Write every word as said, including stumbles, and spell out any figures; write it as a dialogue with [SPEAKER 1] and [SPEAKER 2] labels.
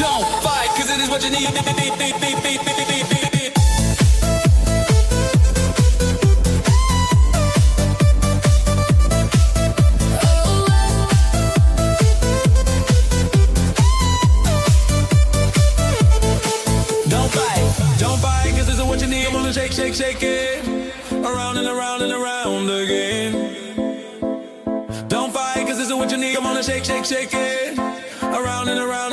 [SPEAKER 1] Don't fight, cause it is what you need. Shake, shake, shake it, around and around and around again. Don't fight, cause this is what you need. Come on and shake, shake, shake it, around and around.